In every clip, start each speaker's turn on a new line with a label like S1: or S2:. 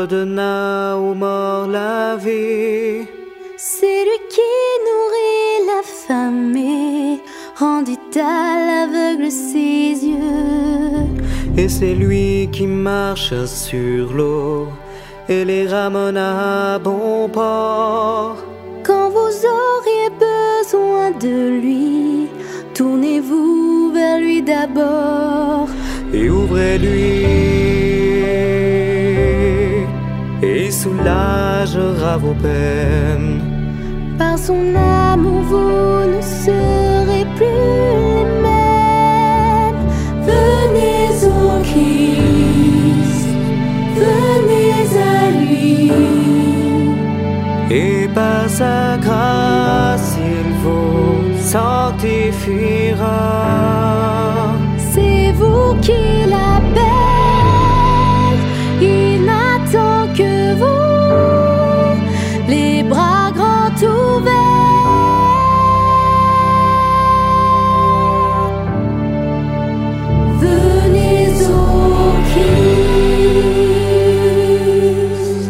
S1: redonna aux morts la vie.
S2: C'est lui qui nourrit l'affamé, rendit à l'aveugle ses yeux.
S1: Et c'est lui qui marche sur l'eau et les ramène à bon port.
S2: Quand vous auriez besoin de lui, tournez-vous vers lui d'abord.
S1: Et ouvrez-lui, et il soulagera vos peines.
S2: Par son amour, vous ne serez plus les mêmes. Venez au Christ, venez à lui.
S1: Et par sa grâce, il vous sanctifiera.
S2: C'est vous qui l'appelle, il n'attend que vous, les bras grands ouverts. Venez au Christ.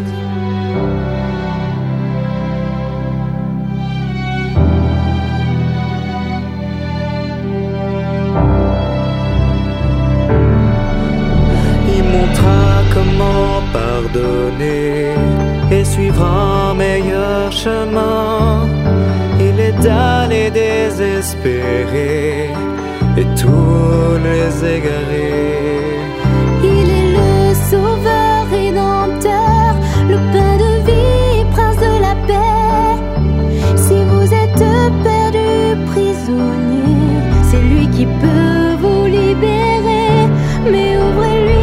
S1: Comment pardonner et suivre un meilleur chemin. Il aida les désespérés et tous les égarés.
S2: Il est le sauveur rédempteur, le pain de vie, prince de la paix. Si vous êtes perdu, prisonnier, c'est lui qui peut vous libérer. Mais ouvrez-lui.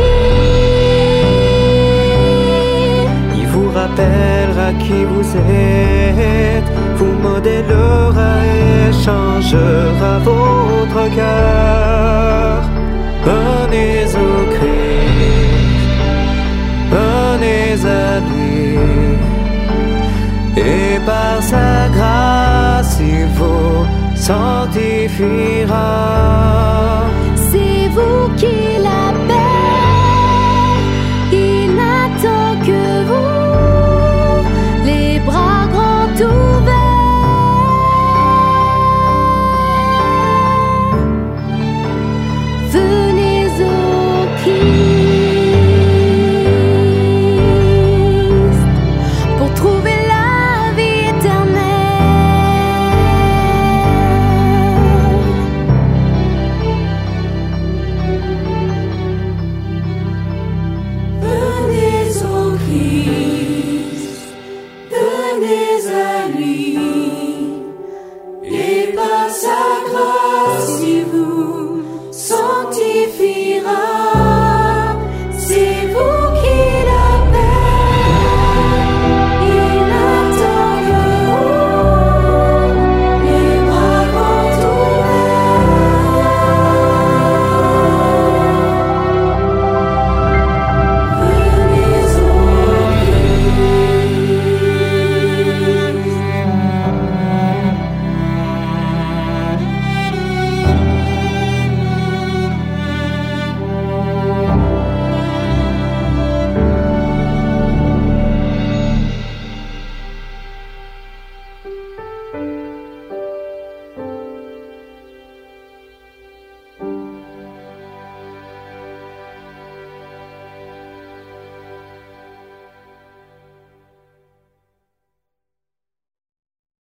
S1: Rappellera qui vous êtes, vous modélera et changera votre cœur. Venez au Christ, venez à lui, et par sa grâce il vous sanctifiera.